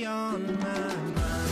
on my mind.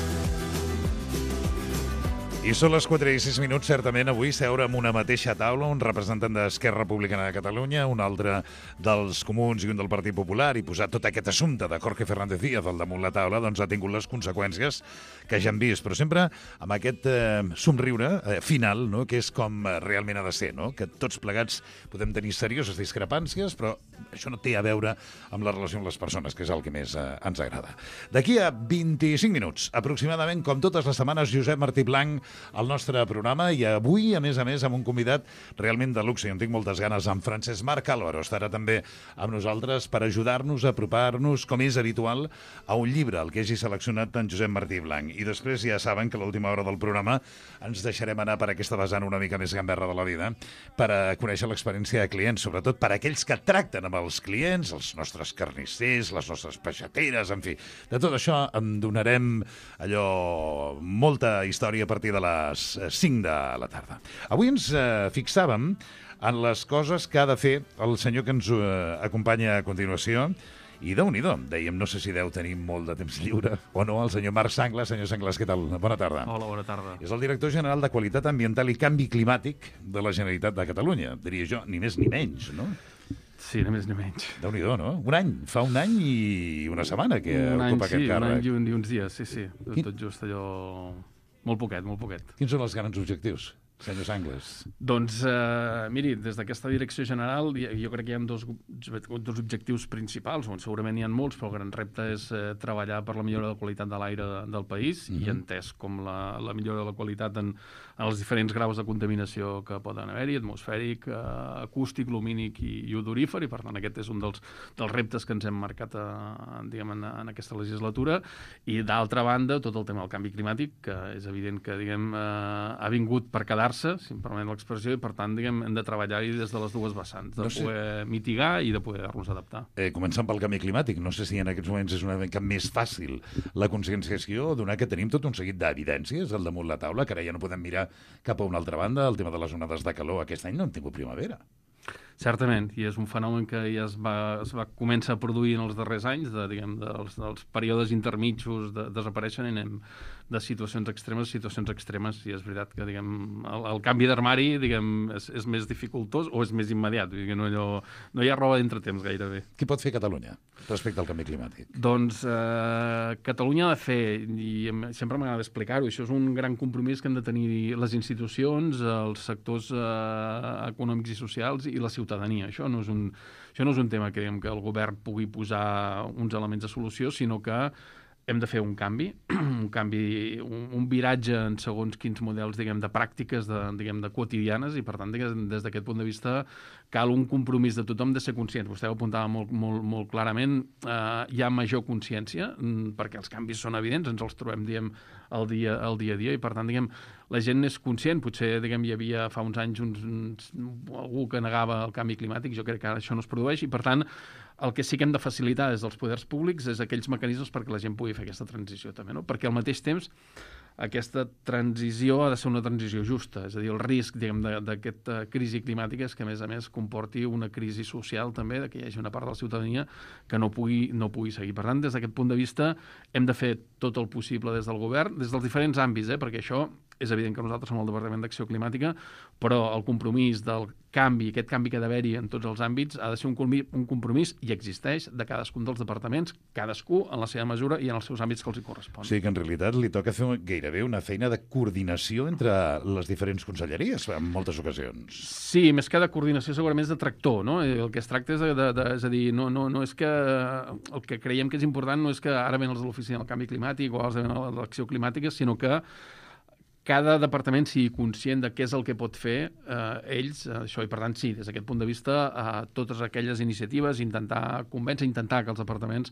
I són les 4:06, certament, avui seure amb una mateixa taula, un representant d'Esquerra Republicana de Catalunya, un altre dels Comuns i un del Partit Popular, i posar tot aquest assumpte de Jorge Fernández Díaz al damunt la taula, doncs ha tingut les conseqüències que ja hem vist, però sempre amb aquest somriure final, no?, que és com realment ha de ser, no?, que tots plegats podem tenir serioses discrepàncies, però això no té a veure amb la relació amb les persones, que és el que més ens agrada. D'aquí a 25 minuts, aproximadament, com totes les setmanes, Josep Martí Blanc al nostre programa, i avui, a més, amb un convidat realment de luxe, i en tinc moltes ganes, en Francesc Marc Álvaro estarà també amb nosaltres per ajudar-nos a apropar-nos, com és habitual, a un llibre, el que hagi seleccionat en Josep Martí Blanc. I després ja saben que a l'última hora del programa ens deixarem anar per aquesta vessant una mica més gamberra de la vida, per a conèixer l'experiència de clients, sobretot per a aquells que tracten amb els clients, els nostres carnissers, les nostres peixateres, en fi. De tot això en donarem allò molta història a partir de les 5 de la tarda. Avui ens fixàvem en les coses que ha de fer el senyor que ens acompanya a continuació, i déu-n'hi-do, dèiem, no sé si deu tenir molt de temps lliure o no, el senyor Marc Sanglas. Senyor Sanglas, què tal? Bona tarda. Hola, bona tarda. És el director general de Qualitat Ambiental i Canvi Climàtic de la Generalitat de Catalunya. Diria jo, ni més ni menys, no? Sí, ni més ni menys. Déu-n'hi-do, no? Un any, fa un any i una setmana que ocupa aquest càrrec. Un any i uns dies, sí. Tot just allò... Molt poquet. Quins són els grans objectius, senyor Sanglas? Doncs, miri, des d'aquesta direcció general jo crec que hi ha dos objectius principals, on segurament hi ha molts, però el gran repte és treballar per la millora de la qualitat de l'aire del país, i entès com la millora de la qualitat en els diferents graus de contaminació que poden haver-hi, atmosfèric, acústic, lumínic i odorífer, i per tant aquest és un dels reptes que ens hem marcat en aquesta legislatura. I d'altra banda, tot el tema del canvi climàtic, que és evident que ha vingut per quedar-se, si em permet l'expressió, i per tant hem de treballar-hi des de les dues vessants, de poder mitigar i de poder-nos adaptar. Començant pel canvi climàtic, no sé si en aquests moments és una mica més fàcil la conscienciació, donat que tenim tot un seguit d'evidències al damunt la taula, que ara ja no podem mirar cap a una altra banda. El tema de les onades de calor aquest any no hem tingut primavera. Certament, i és un fenomen que ja es va començar a produir en els darrers anys, dels períodes intermitjos desapareixen i anem de situacions extremes a situacions extremes, i és veritat que el canvi d'armari és més dificultós o és més immediat, no hi ha roba d'entretemps gairebé. Què pot fer Catalunya respecte al canvi climàtic? Doncs Catalunya ha de fer, i sempre m'agrada explicar-ho, això és un gran compromís que han de tenir les institucions, els sectors econòmics i socials i la ciutadania. Això no és un tema que el govern pugui posar uns elements de solució, sinó que hem de fer un canvi, un viratge en segons quins models, de pràctiques de quotidianes, i per tant, des d'aquest punt de vista, cal un compromís de tothom de ser conscient. Vostè ho apuntava molt clarament, hi ha major consciència, perquè els canvis són evidents, ens els trobem, al dia a dia, i per tant, la gent és conscient. Potser, hi havia fa uns anys algú que negava el canvi climàtic, jo crec que ara això no es produeix, i per tant, el que sí que hem de facilitar des dels poders públics és aquells mecanismes perquè la gent pugui fer aquesta transició també, no? Perquè al mateix temps aquesta transició ha de ser una transició justa, és a dir, el risc d'aquesta crisi climàtica és que a més comporti una crisi social també, que hi hagi una part de la ciutadania que no pugui seguir. Per tant, des d'aquest punt de vista hem de fer tot el possible des del govern, des dels diferents àmbits, perquè això és evident que nosaltres som el Departament d'Acció Climàtica, però el compromís del canvi, aquest canvi que ha d'haver-hi en tots els àmbits, ha de ser un compromís, i existeix, de cadascun dels departaments, cadascú en la seva mesura i en els seus àmbits que els hi correspon. Sí, que en realitat li toca fer gairebé una feina de coordinació entre les diferents conselleries, en moltes ocasions. Sí, més que de coordinació segurament és de tractor, no? El que es tracta és a dir, no és que el que creiem que és important no és que ara ven els de l'Oficina del Canvi Climàtic o els de l'Acció Climàtica, sinó que cada departament sigui conscient de què és el que pot fer ells, això, i per tant sí, des d'aquest punt de vista totes aquelles iniciatives, intentar convèncer, intentar que els departaments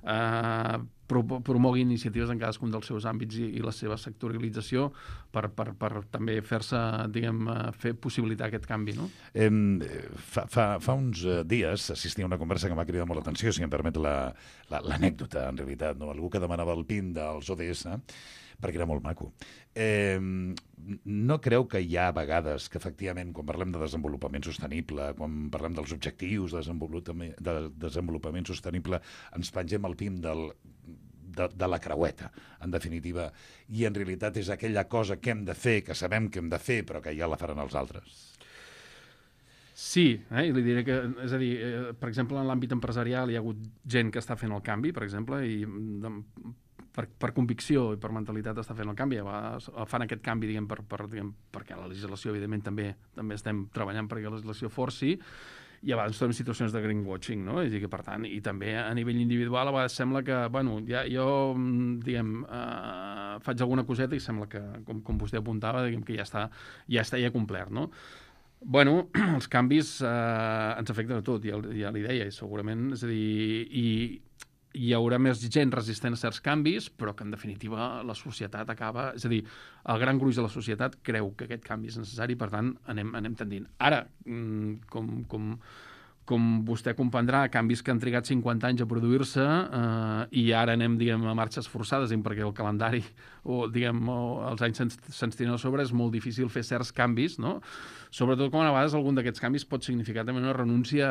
promoguin iniciatives en cadascun dels seus àmbits i la seva sectorialització per també fer-se, fer possibilitar aquest canvi, no? Fa uns dies assistia a una conversa que m'ha cridat molt l'atenció, si em permet l'anècdota, en realitat, no? Algú que demanava el PIN dels ODS, perquè era molt maco. No creu que hi ha vegades que, efectivament, quan parlem de desenvolupament sostenible, quan parlem dels objectius de desenvolupament sostenible, ens pengem el PIN de la creueta, en definitiva. I en realitat és aquella cosa que hem de fer, que sabem que hem de fer, però que ja la faran els altres. Sí, li diré que, és a dir, per exemple, en l'àmbit empresarial hi ha hagut gent que està fent el canvi, per exemple, i per convicció i per mentalitat està fent el canvi. Fan aquest canvi, diguem, perquè la legislació, evidentment, també estem treballant perquè la legislació forci, i a vegades trobem situacions de greenwashing, no? És a dir, que, per tant, i també a nivell individual, a vegades sembla que, bueno, ja jo, diguem, faig alguna coseta i sembla que, com vostè apuntava, diguem que ja està complert, no? Bueno, els canvis ens afecten a tot, ja li deia, i segurament, és a dir, hi haurà més gent resistent a certs canvis, però que, en definitiva, la societat acaba... És a dir, el gran gruix de la societat creu que aquest canvi és necessari, per tant, anem tendint. Ara, com vostè comprendrà, canvis que han trigat 50 anys a produir-se i ara anem, diguem, a marxes forçades, perquè el calendari o, diguem, els anys se'ns tiren a sobre, és molt difícil fer certs canvis, no? Sobretot quan a vegades algun d'aquests canvis pot significar també una renúncia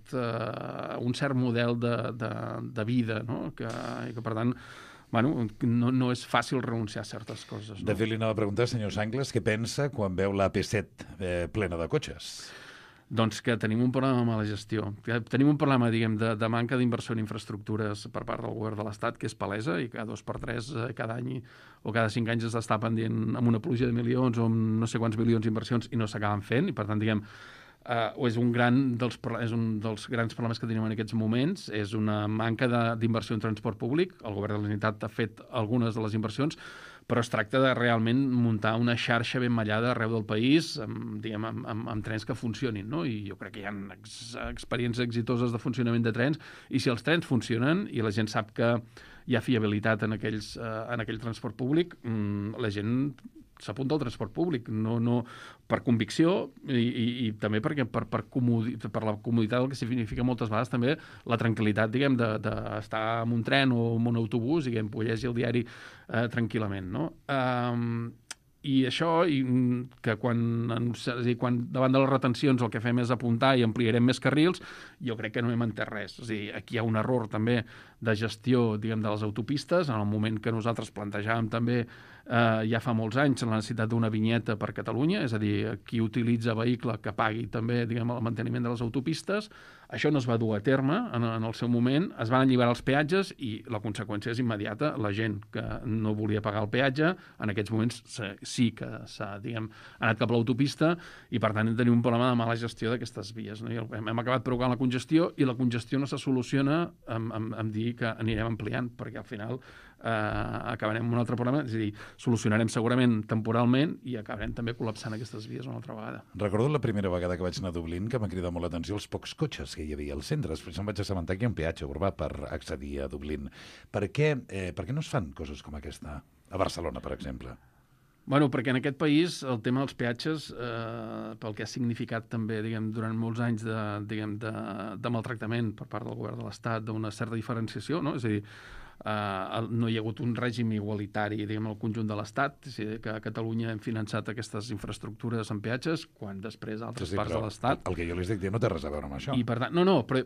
a un cert model de vida, no? Que per tant, bueno, no és fàcil renunciar a certes coses. No? De fet, li anava a preguntar, senyor Sanglas, què pensa quan veu la AP7 plena de cotxes? Doncs que tenim un problema de mala gestió. Tenim un problema, diguem, de manca d'inversió en infraestructures per part del govern de l'Estat, que és palesa, i cada 2 per 3 cada any o cada 5 anys s'està pendent amb una pluja de milions o amb no sé quants milions d'inversions i no s'acaben fent, i per tant, diguem, és un dels grans problemes que tenim en aquests moments, és una manca d'inversió en transport públic. El govern de la Generalitat ha fet algunes de les inversions, però es tracta de realment muntar una xarxa ben mallada arreu del país, amb trens que funcionin, no? I jo crec que hi ha experiències exitoses de funcionament de trens, i si els trens funcionen i la gent sap que hi ha fiabilitat en aquell transport públic, la gent s'apunta al transport públic, no per convicció i també perquè per la comoditat, el que significa moltes vegades també la tranquil·litat, diguem, d'estar en un tren o en un autobús, diguem, poder llegir el diari tranquil·lament, no? I això, que quan davant de les retencions el que fem és apuntar i ampliarem més carrils, jo crec que no hem entès res. És a dir, aquí hi ha un error també de gestió, diguem, de les autopistes, en el moment que nosaltres plantejàvem també ja fa molts anys la necessitat d'una vinyeta per Catalunya, és a dir, qui utilitza vehicle que pagui també, diguem, el manteniment de les autopistes. Això no es va dur a terme en el seu moment, es van alliberar els peatges i la conseqüència és immediata. La gent que no volia pagar el peatge, en aquests moments sí que s'ha, diguem, anat cap a l'autopista, i per tant tenim un problema de mala gestió d'aquestes vies, no? I hem acabat provocant la congestió, i la congestió no se soluciona amb dir que anirem ampliant, perquè al final acabarem amb un altre problema, és a dir, solucionarem segurament temporalment i acabarem també col·lapsant aquestes vies una altra vegada. Recordo la primera vegada que vaig anar a Dublín que m'ha cridat molt l'atenció els pocs cotxes que hi havia al centre. Després em vaig assabentar que hi ha un peatge urbà per accedir a Dublín. Per què no es fan coses com aquesta a Barcelona, per exemple? Bueno, perquè en aquest país el tema dels peatges, pel que ha significat també, diguem, durant molts anys de maltractament per part del govern de l'Estat, d'una certa diferenciació, no? És a dir, no hi ha hagut un règim igualitari, diguem, al conjunt de l'Estat, és a dir, que a Catalunya hem finançat aquestes infraestructures en peatges, quan després altres parts de l'Estat... El que jo li estic dient no té res a veure amb això. I per tant, però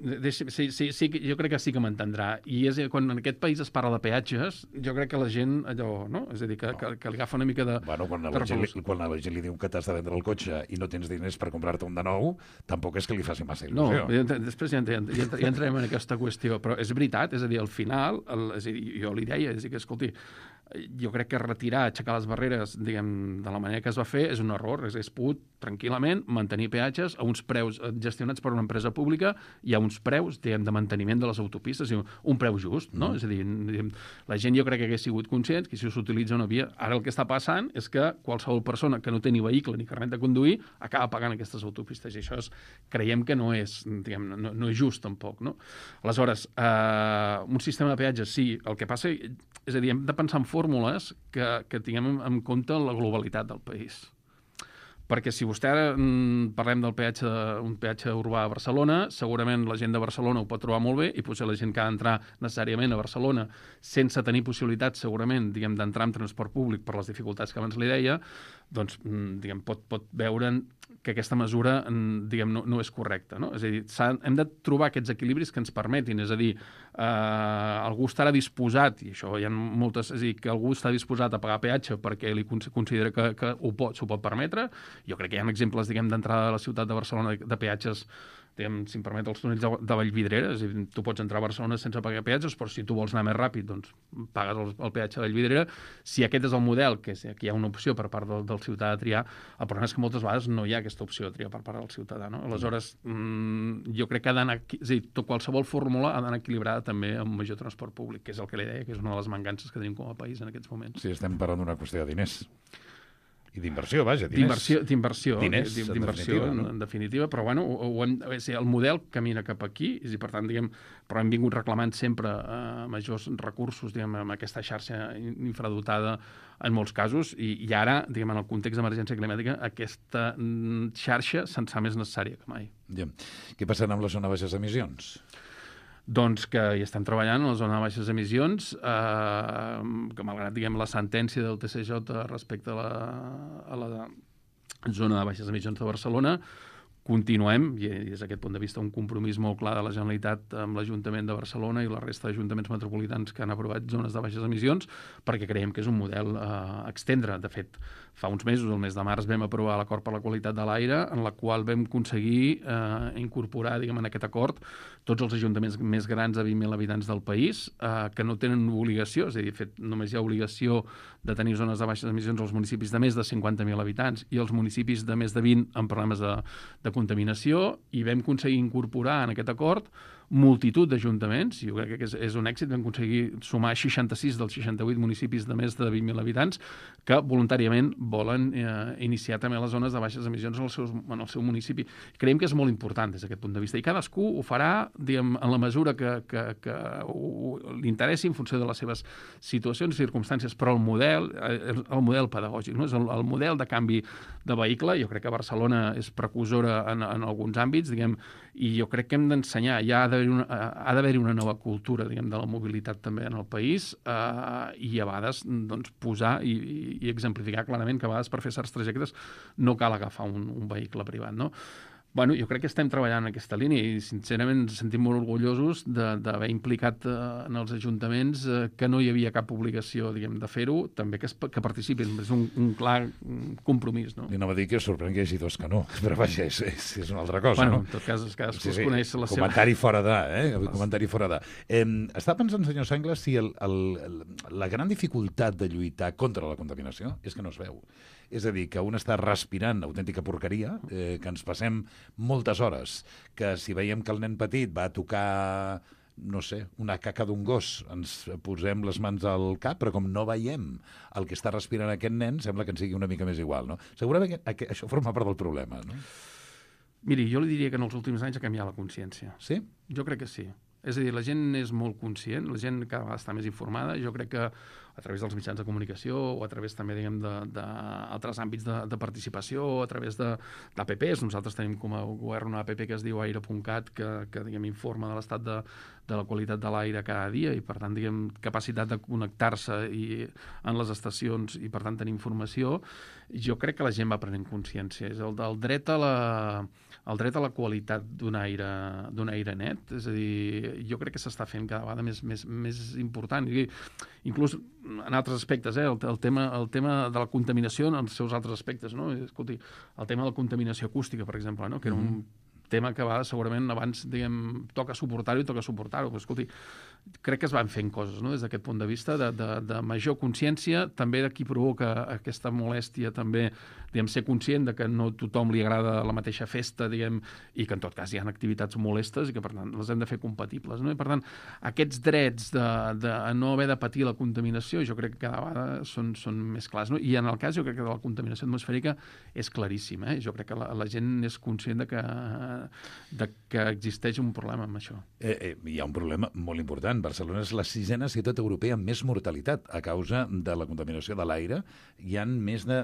sí, jo crec que sí que m'entendrà. I és quan en aquest país es parla de peatges, jo crec que la gent, allò, no? És a dir, que li agafa una mica de... Bueno, quan a la gent li diu que t'has de vendre el cotxe i no tens diners per comprar-te un de nou, tampoc és que li faci massa il·lusió. No, després ja entrarem en aquesta qüestió, però és veritat, és a dir, al final, és a dir, jo li deia, és a dir, que, escolti, jo crec que aixecar les barreres, diguem, de la manera que es va fer és un error. És pogut tranquil·lament mantenir peatges a uns preus gestionats per una empresa pública i a uns preus, diguem, de manteniment de les autopistes, un preu just, no? És a dir, la gent jo crec que hagués sigut conscient que si s'utilitza una via... Ara el que està passant és que qualsevol persona que no té ni vehicle ni carnet de conduir acaba pagant aquestes autopistes, i això creiem que no és, diguem, no és just tampoc, no? Aleshores, un sistema de peatges sí, el que passa, és a dir, hem de pensar en fórmules que tinguem en compte la globalitat del país. Perquè si vostè ara parlem del peatge, un peatge urbà a Barcelona, segurament la gent de Barcelona ho pot trobar molt bé i potser la gent que ha d'entrar necessàriament a Barcelona sense tenir possibilitat, segurament, diguem, d'entrar en transport públic per les dificultats que abans li deia, doncs, diguem, pot veure que aquesta mesura, diguem, no és correcta, no? És a dir, hem de trobar aquests equilibris que ens permetin, és a dir, algú estarà disposat, i això hi ha moltes, és a dir, que algú està disposat a pagar peatge perquè li considera que s'ho pot permetre. Jo crec que hi ha exemples, diguem, d'entrada a la ciutat de Barcelona de peatges, diguem, si em permet, els túnels de Vallvidrera, és a dir, tu pots entrar a Barcelona sense pagar peatges, però si tu vols anar més ràpid, doncs pagues el peatge de Vallvidrera. Si aquest és el model, que aquí hi ha una opció per part del ciutadà de triar, el problema és que moltes vegades no hi ha aquesta opció de triar per part del ciutadà, no? Aleshores, jo crec que ha d'anar, és a dir, qualsevol fórmula ha d'anar equilibrada també amb major transport públic, que és el que li deia, que és una de les mancances que tenim com a país en aquests moments. Sí, estem parlant d'una qüestió de diners. I d'inversió, vaja, diners. D'inversió, no? en definitiva, però bueno, el model camina cap aquí, i per tant, diguem, però hem vingut reclamant sempre majors recursos, diguem, amb aquesta xarxa infradotada en molts casos, i ara, diguem, en el context d'emergència climàtica, aquesta xarxa se'n fa més necessària que mai. Ja. Què passarà amb la zona de baixes emissions? Doncs que hi estem treballant a la zona de baixes emissions, que malgrat, diguem, la sentència del TCJ respecte a la zona de baixes emissions de Barcelona, continuem, i des d'aquest punt de vista un compromís molt clar de la Generalitat amb l'Ajuntament de Barcelona i la resta d'ajuntaments metropolitans que han aprovat zones de baixes emissions, perquè creiem que és un model a extendre. De fet, fa uns mesos, el mes de març, vam aprovar l'Acord per la Qualitat de l'Aire, en la qual vam aconseguir incorporar, diguem, en aquest acord tots els ajuntaments més grans de 20.000 habitants del país, que no tenen obligació, és a dir, de fet, només hi ha obligació de tenir zones de baixes emissions als municipis de més de 50.000 habitants i els municipis de més de 20 amb problemes de contaminació, i vam aconseguir incorporar en aquest acord multitud d'ajuntaments, i jo crec que és un èxit. Vam aconseguir sumar 66 dels 68 municipis de més de 20.000 habitants que voluntàriament volen iniciar també les zones de baixes emissions en el seu municipi. Creiem que és molt important des d'aquest punt de vista, i cadascú ho farà, diguem, en la mesura que li interessi en funció de les seves situacions i circumstàncies, però el model pedagògic, no? És el model de canvi de vehicle. Jo crec que Barcelona és precursora en alguns àmbits, diguem, i jo crec que hem d'ensenyar, ha d'haver-hi una nova cultura, diguem, de la mobilitat també en el país, i a vegades, doncs, posar i exemplificar clarament que a vegades per fer certs trajectes no cal agafar un vehicle privat, no? Bueno, jo crec que estem treballant en aquesta línia i, sincerament, ens sentim molt orgullosos d'haver implicat en els ajuntaments que no hi havia cap obligació, diguem, de fer-ho, també que participin. És un clar compromís, no? I no va dir que sorprèn que hi hagi dos que no, però vaja, és una altra cosa, bueno, no? En tot cas, cadascú es coneix la seva... Comentari fora de, Comentari fora de. Està pensant, senyor Sengles, si la gran dificultat de lluitar contra la contaminació és que no es veu. És a dir, que un està respirant autèntica porqueria, que ens passem moltes hores, que si veiem que el nen petit va a tocar, no sé, una caca d'un gos, ens posem les mans al cap, però com no veiem el que està respirant aquest nen, sembla que ens sigui una mica més igual, no? Segurament que això forma part del problema, no? Miri, jo li diria que en els últims anys ha canviat la consciència. Sí? Jo crec que sí. És a dir, la gent és molt conscient, la gent cada vegada està més informada. Jo crec que a través dels mitjans de comunicació o a través també, diguem, d'altres àmbits de participació, a través d'APPs. Nosaltres tenim com a govern una APP que es diu aire.cat, que diguem, informa de l'estat de la qualitat de l'aire cada dia, i per tant, diguem, capacitat de connectar-se en les estacions i per tant tenir informació. Jo crec que la gent va prenent consciència. És el dret a la qualitat d'un aire net. És a dir, jo crec que s'està fent cada vegada més important. I inclús en altres aspectes, el tema de la contaminació en els seus altres aspectes, no? Escolti, el tema de la contaminació acústica, per exemple, no? Que era un tema que segurament abans, diguem, toca suportar-ho, però escolti, crec que es van fent coses, no? Des d'aquest punt de vista de major consciència, també de qui provoca aquesta molèstia, també, diguem, ser conscient de que no a tothom li agrada la mateixa festa, diguem, i que en tot cas hi ha activitats molestes i que per tant les hem de fer compatibles, no? I per tant, aquests drets de no haver de patir la contaminació jo crec que cada vegada són més clars, no? I en el cas jo crec que de la contaminació atmosfèrica és claríssim, Jo crec que la gent és conscient de que que existeix un problema amb això. Hi ha un problema molt important. Barcelona és la 6ª ciutat europea amb més mortalitat a causa de la contaminació de l'aire. Hi han més de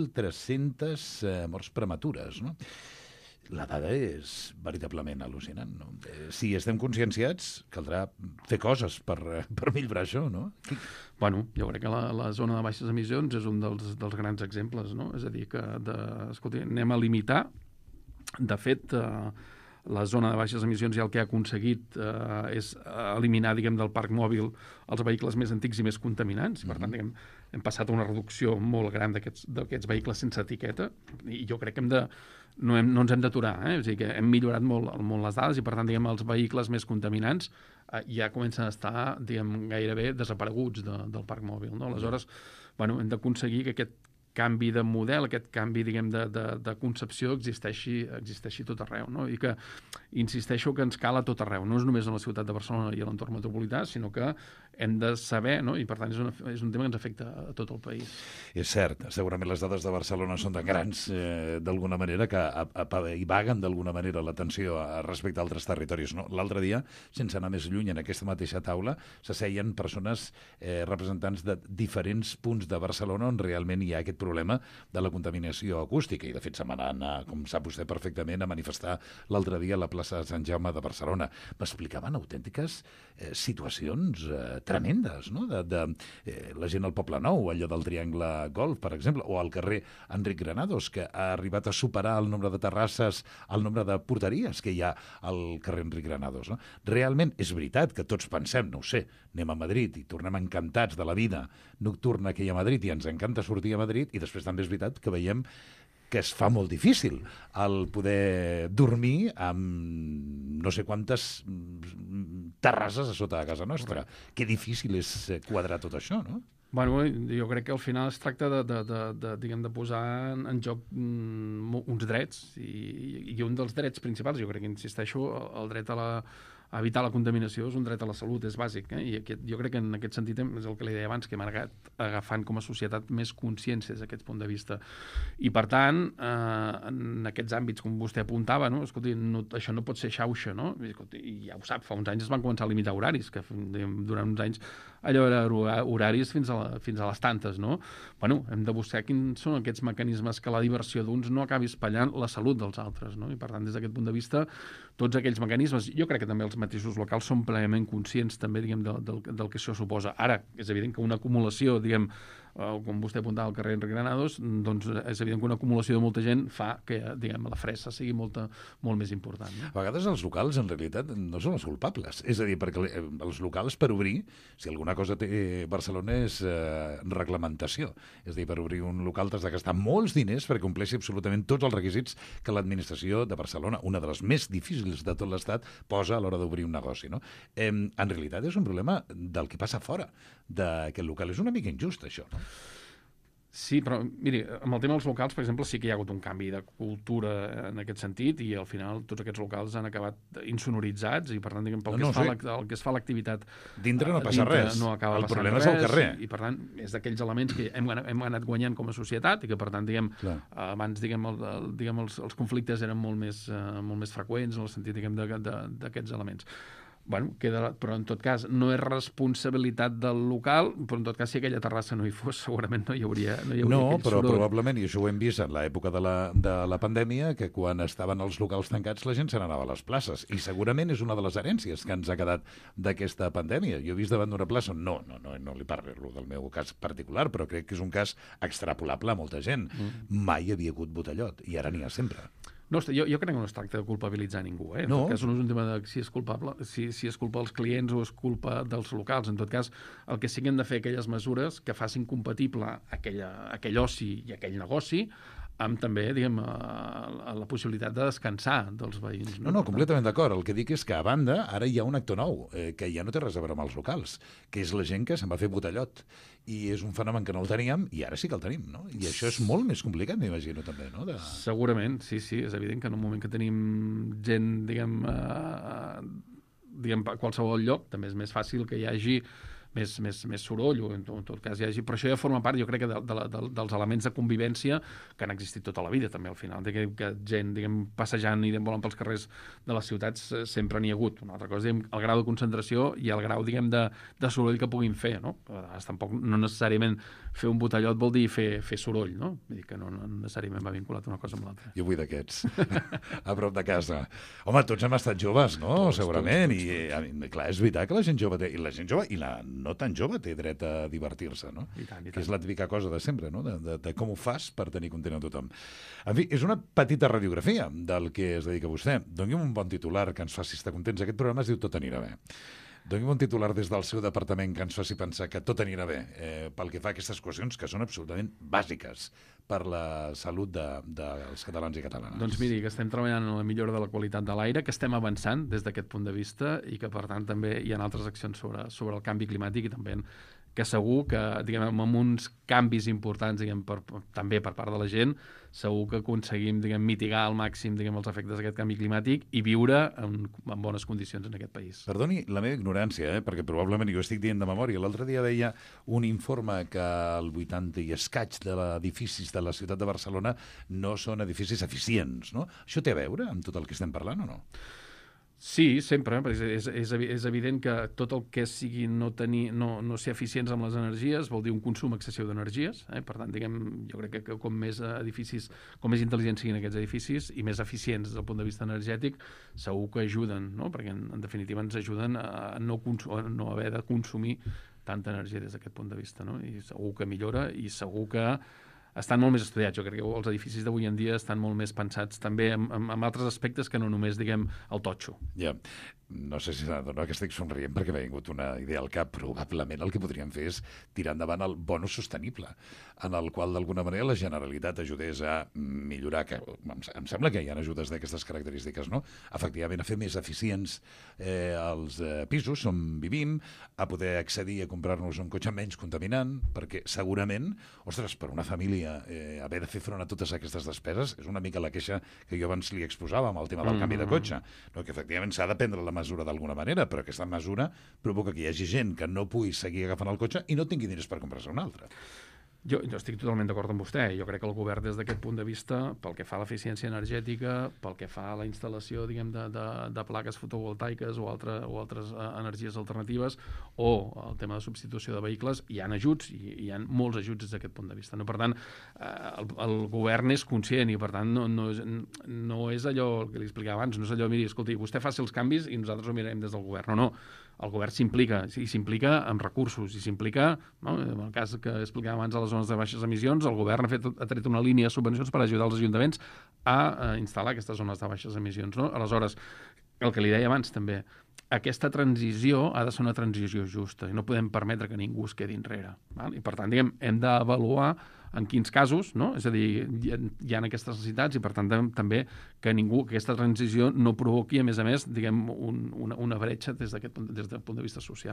1.300 morts prematures, no? La dada és veritablement al·lucinant, no? Si estem conscienciats, caldrà fer coses per millorar això, no? Bueno, jo crec que la zona de baixes emissions és un dels grans exemples, no? És a dir, que escolti, anem a limitar. De fet, la zona de baixes emissions ja el que ha aconseguit és eliminar, diguem, del parc mòbil els vehicles més antics i més contaminants. Per tant, diguem, hem passat a una reducció molt gran d'aquests vehicles sense etiqueta, i jo crec que no ens hem d'aturar, O sigui que hem millorat molt les dades i, per tant, diguem, els vehicles més contaminants ja comencen a estar, diguem, gairebé desapareguts del parc mòbil, no? Aleshores, bueno, hem d'aconseguir que aquest canvi de model, aquest canvi, diguem, de concepció existeixi tot arreu, no? I que insisteixo que ens cal a tot arreu. No és només a la ciutat de Barcelona i a l'entorn metropolità, sinó que hem de saber, no? I per tant és un tema que ens afecta a tot el país. És cert, segurament les dades de Barcelona són tan grans d'alguna manera que hi vaguen d'alguna manera l'atenció respecte a altres territoris. No? L'altre dia, sense anar més lluny, en aquesta mateixa taula s'asseien persones representants de diferents punts de Barcelona on realment hi ha aquest problema de la contaminació acústica, i de fet se'n van anar, com sap vostè perfectament, a manifestar l'altre dia a la plaça de Sant Jaume de Barcelona. M'explicaven autèntiques situacions tremendes, no? La gent al Poble Nou, allò del Triangle Golf, per exemple, o al carrer Enric Granados, que ha arribat a superar el nombre de terrasses, el nombre de porteries que hi ha al carrer Enric Granados. No? Realment és veritat que tots pensem, no ho sé, anem a Madrid i tornem encantats de la vida nocturna que hi ha a Madrid i ens encanta sortir a Madrid, i després també és veritat que veiem que es fa molt difícil el poder dormir amb no sé quantes terrasses a sota de casa nostra. Que difícil és quadrar tot això, no? Bueno, jo crec que al final es tracta diguem, de posar en joc uns drets, i un dels drets principals, jo crec que insisteixo, el dret a evitar la contaminació és un dret a la salut, és bàsic, I jo crec que en aquest sentit és el que li deia abans, que hem anat agafant com a societat més consciència des d'aquest punt de vista. I per tant, en aquests àmbits, com vostè apuntava, no? Escolti, això no pot ser xauxa, no? I ja ho sap, fa uns anys es van començar a limitar horaris, que durant uns anys allò era horaris fins a les tantes, no? Bueno, hem de buscar quins són aquests mecanismes que la diversió d'uns no acabi espatllant la salut dels altres, no? I per tant, des d'aquest punt de vista, tots aquells mecanismes, jo crec que també els mateixos locals són plenament conscients també, diguem, del que això suposa. Ara, és evident que una acumulació, diguem, com vostè apuntava al carrer Enric Granados, doncs és evident que una acumulació de molta gent fa que, diguem, la fressa sigui molt més important. No? A vegades els locals, en realitat, no són els culpables. És a dir, perquè els locals, per obrir, si alguna cosa té Barcelona és reglamentació. És a dir, per obrir un local t'has de gastar molts diners perquè compleixi absolutament tots els requisits que l'administració de Barcelona, una de les més difícils de tot l'Estat, posa a l'hora d'obrir un negoci. No? En realitat és un problema del que passa fora d'aquest local. És una mica injust, això, no? Sí, però, miri, amb el tema dels locals, per exemple, sí que hi ha hagut un canvi de cultura en aquest sentit, i al final tots aquests locals han acabat insonoritzats, i per tant, diguem, el que es fa l'activitat dintre no passa res. No acaba el passant problema res, és al carrer. I per tant, és d'aquells elements que hem anat guanyant com a societat, i que per tant, diguem, abans, diguem, els conflictes eren molt més freqüents en el sentit, diguem, d'aquests elements. Bueno, però en tot cas no és responsabilitat del local, però en tot cas si aquella terrassa no hi fos segurament no hi hauria No, però soroll. probablement, i això ho hem vist en l'època de la pandèmia, que quan estaven els locals tancats la gent se n'anava a les places, i segurament és una de les herències que ens ha quedat d'aquesta pandèmia. Jo he vist davant d'una plaça, no li parlo del meu cas particular, però crec que és un cas extrapolable a molta gent. Mai havia hagut botellot, i ara n'hi ha sempre. No, jo crec que no es tracta de culpabilitzar ningú. En tot cas, no és un tema de si és culpable, si és culpa dels clients o és culpa dels locals. En tot cas, el que sí que hem de fer aquelles mesures que facin compatible aquell oci i aquell negoci amb també, diguem, la possibilitat de descansar dels veïns. No, completament d'acord. El que dic és que, a banda, ara hi ha un actor nou, que ja no té res a veure amb els locals, que és la gent que se'n va fer botellot. I és un fenomen que no el teníem, i ara sí que el tenim, no? I això és molt més complicat, m'imagino, també, no? Segurament, sí. És evident que en un moment que tenim gent, diguem, a qualsevol lloc, també és més fàcil que hi hagi més soroll, o en tot cas hi hagi... Però això ja forma part, jo crec, que dels elements de convivència que han existit tota la vida, també, al final. Que gent, diguem, passejant i volant pels carrers de les ciutats sempre n'hi ha hagut. Una altra cosa, diguem, el grau de concentració i el grau, diguem, de soroll que puguin fer, no? A vegades tampoc no necessàriament fer un botellot vol dir fer soroll, no? Vull dir que no necessàriament va vinculat una cosa amb l'altra. Jo vull d'aquests, a prop de casa. Home, tots hem estat joves, no? Segurament. I clar, és veritat que la gent jove i la gent jove i la no tan jove té dret a divertir-se, no? I tant. Que és la típica cosa de sempre, no? De com ho fas per tenir content a tothom. En fi, és una petita radiografia del que es dedica vostè. Doni'm un bon titular que ens faci estar contents. Aquest programa es diu Tot anirà bé. Doni'm un titular des del seu departament que ens faci pensar que tot anirà bé pel que fa a aquestes qüestions que són absolutament bàsiques per la salut dels catalans i catalanes. Doncs miri, que estem treballant en la millora de la qualitat de l'aire, que estem avançant des d'aquest punt de vista i que, per tant, també hi ha altres accions sobre el canvi climàtic i també que segur que, diguem, amb uns canvis importants, diguem, també per part de la gent, segur que aconseguim, diguem, mitigar al màxim, diguem, els efectes d'aquest canvi climàtic i viure en bones condicions en aquest país. Perdoni la meva ignorància, perquè probablement jo estic dient de memòria. L'altre dia veia un informe que el 80 i escaig de edificis de la ciutat de Barcelona no són edificis eficients, no? Això té a veure amb tot el que estem parlant o no? Sí, sempre. És evident que tot el que sigui no ser eficients amb les energies vol dir un consum excessiu d'energies. Per tant, diguem, jo crec que com més intel·ligents siguin aquests edificis i més eficients des del punt de vista energètic, segur que ajuden, no? Perquè en definitiva ens ajuden a no haver de consumir tanta energia des d'aquest punt de vista, no? I segur que millora i segur que estan molt més estudiats. Jo crec que els edificis d'avui en dia estan molt més pensats també en altres aspectes que no només, diguem, el totxo. Ja. No sé si s'adona que estic somrient perquè m'ha vingut una idea al cap. Probablement el que podríem fer és tirar endavant el bonus sostenible, en el qual d'alguna manera la Generalitat ajudés a millorar, que em sembla que hi ha ajudes d'aquestes característiques, no? Efectivament, a fer més eficients els pisos on vivim, a poder accedir a comprar-nos un cotxe menys contaminant, perquè segurament, ostres, per una família haver de fer front a totes aquestes despeses és una mica la queixa que jo abans li exposava amb el tema del canvi de cotxe, no? Que efectivament s'ha de prendre la mesura d'alguna manera, però aquesta mesura provoca que hi hagi gent que no pugui seguir agafant el cotxe i no tingui diners per comprar-se un altre. Jo estic totalment d'acord amb vostè. Jo crec que el govern, des d'aquest punt de vista, pel que fa a l'eficiència energètica, pel que fa a la instal·lació, diguem, de plaques fotovoltaiques o altres energies alternatives, o el tema de substitució de vehicles, hi ha ajuts, i hi ha molts ajuts des d'aquest punt de vista. No? Per tant, el govern és conscient i, per tant, no és allò que li explicava abans, no és allò, miri, escolti, vostè faci els canvis i nosaltres ho mirarem des del govern. No. El govern s'implica amb recursos i s'implica, no? En el cas que explicava abans a les zones de baixes emissions, el govern ha tret una línia de subvencions per ajudar els ajuntaments a instal·lar aquestes zones de baixes emissions. No? Aleshores, el que li deia abans també, aquesta transició ha de ser una transició justa i no podem permetre que ningú es quedi enrere. Val? I per tant, diguem, hem d'avaluar en quins casos, no? És a dir, hi ha aquestes necessitats i per tant també que aquesta transició no provoqui, a més, diguem, una bretxa des del punt de vista social.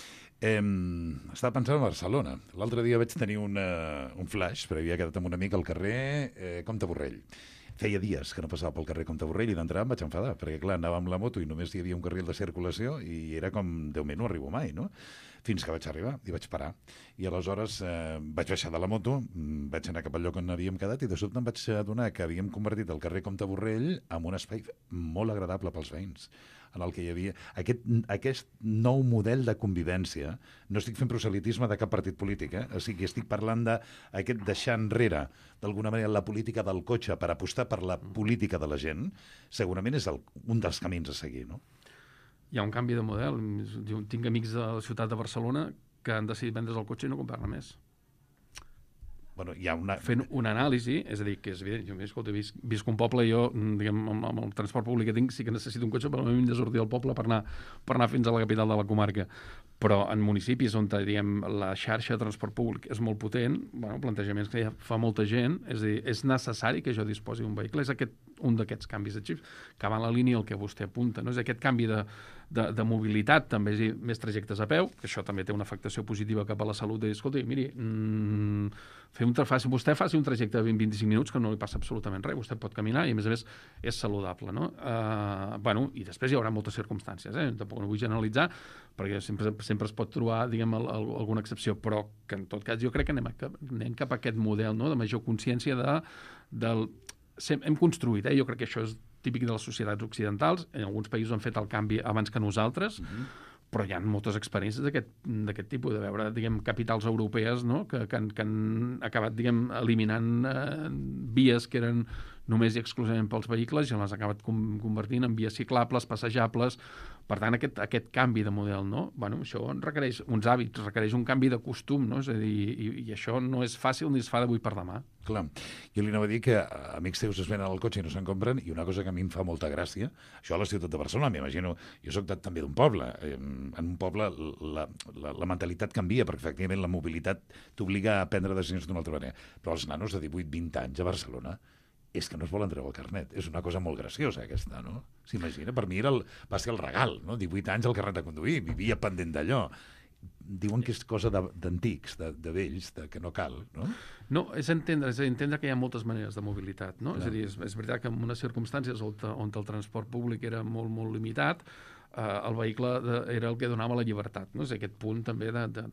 Estava pensant en Barcelona. L'altre dia vaig tenir un flash, però havia quedat amb un amic al carrer Comte Borrell. Feia dies que no passava pel carrer Comte Borrell i d'entrada em vaig enfadar, perquè clar, anava amb la moto i només hi havia un carril de circulació i era com, Déu meu, no arribo mai, no? Fins que vaig arribar i vaig parar. I aleshores vaig baixar de la moto, vaig anar cap al lloc on havíem quedat i de sobte em vaig adonar que havíem convertit el carrer Comte Borrell en un espai molt agradable pels veïns, en el que hi havia aquest nou model de convivència. No estic fent proselitisme de cap partit polític, o sigui, estic parlant d'aquest deixar enrere, d'alguna manera, la política del cotxe per apostar per la política de la gent, segurament és un dels camins a seguir, no? Hi ha un canvi de model. Tinc amics de la ciutat de Barcelona que han decidit vendre's el cotxe i no comprar-ne més. Bueno, hi ha fent una anàlisi, és a dir, que és evident, jo escolta, visc un poble i jo, diguem, amb el transport públic que tinc, sí que necessito un cotxe, però no m'he de sortir del poble per anar fins a la capital de la comarca. Però en municipis on, diguem, la xarxa de transport públic és molt potent, bueno, plantejaments que ja fa molta gent, és a dir, és necessari que jo disposi d'un vehicle, és un d'aquests canvis de xips que va en la línia el que vostè apunta, no? És aquest canvi de mobilitat, també més trajectes a peu, que això també té una afectació positiva cap a la salut, i escolti, miri, vostè faci un trajecte de 20-25 minuts que no li passa absolutament res, vostè pot caminar i a més és saludable, no? I després hi haurà moltes circumstàncies, tampoc no vull generalitzar, perquè sempre es pot trobar, diguem, alguna excepció, però que en tot cas jo crec que anem cap a aquest model, no?, de major consciència hem construït, jo crec que això és típic de les societats occidentals, en alguns països han fet el canvi abans que nosaltres, però hi ha moltes experiències d'aquest tipus, de veure, diguem, capitals europees, no?, que han acabat, diguem, eliminant vies que eren només i exclusivament pels vehicles i les ha acabat convertint en vies ciclables, passejables. Per tant, aquest canvi de model, no? Això requereix uns hàbits, requereix un canvi de costum, no? És a dir, i això no és fàcil ni es fa d'avui per demà. Clar. Jo li anava a dir que amics teus es venen al cotxe i no se'n compren, i una cosa que a mi em fa molta gràcia, això a la ciutat de Barcelona, m'imagino, jo soc també d'un poble. En un poble la mentalitat canvia, perquè efectivament la mobilitat t'obliga a prendre decisions d'una altra manera. Però els nanos de 18-20 anys a Barcelona és que no es volen treure el carnet. És una cosa molt graciosa, aquesta, no? S'imagina? Per mi va ser el regal, no? 18 anys el carnet de conduir, vivia pendent d'allò. Diuen que és cosa d'antics, de vells, que no cal, no? No, és entendre que hi ha moltes maneres de mobilitat, no? És a dir, és veritat que en unes circumstàncies on el transport públic era molt, molt limitat, el vehicle era el que donava la llibertat, no? És aquest punt també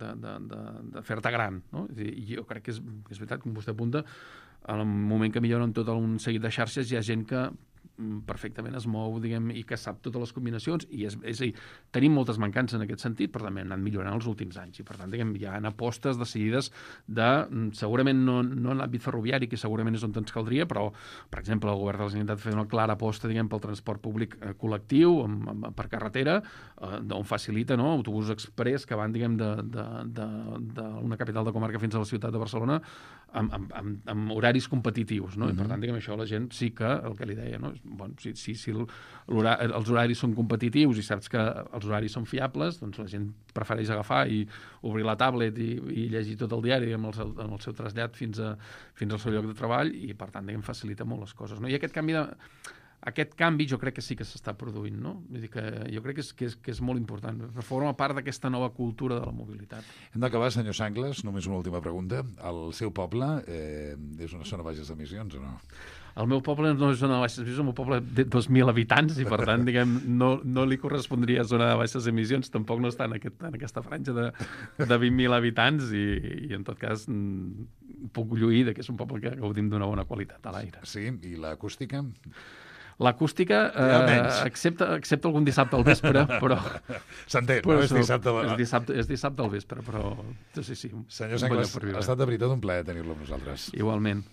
de fer-te gran, no? I jo crec que és veritat, com vostè apunta, en el moment que milloren tot un seguit de xarxes hi ha gent que perfectament es mou, diguem, i que sap totes les combinacions, i és a dir, tenim moltes mancances en aquest sentit, però també han anat millorant els últims anys, i per tant, diguem, hi ha apostes decidides segurament no en l'àmbit ferroviari, que segurament és on ens caldria, però, per exemple, el govern de la Generalitat ha fet una clara aposta, diguem, pel transport públic col·lectiu, per carretera, on facilita, no?, autobusos express que van, diguem, d'una capital de comarca fins a la ciutat de Barcelona amb horaris competitius, no? I per tant, diguem, això la gent sí que, el que li deia, no?, si els horaris són competitius i saps que els horaris són fiables, doncs la gent prefereix agafar i obrir la tablet i llegir tot el diari amb el seu trasllat fins al seu lloc de treball, i per tant, diguem, facilita molt les coses, no? I aquest canvi jo crec que sí que s'està produint, no? Vull dir que jo crec que és molt important. Forma part d'aquesta nova cultura de la mobilitat. Hem d'acabar, senyor Sanglas, només una última pregunta. El seu poble és una zona de baixes emissions o no? El meu poble no és zona de baixes emissions, el meu poble té 2.000 habitants i, per tant, diguem, no li correspondria zona de baixes emissions, tampoc no està en aquesta franja de 20.000 habitants i en tot cas, puc lluir que és un poble que gaudim d'una bona qualitat a l'aire. Sí, i l'acústica? L'acústica, excepte algun dissabte al vespre, però... S'entén, no? És dissabte al vespre, però sí. Senyor Sanglas, ha estat de veritat un plaer tenir-lo amb nosaltres. Igualment.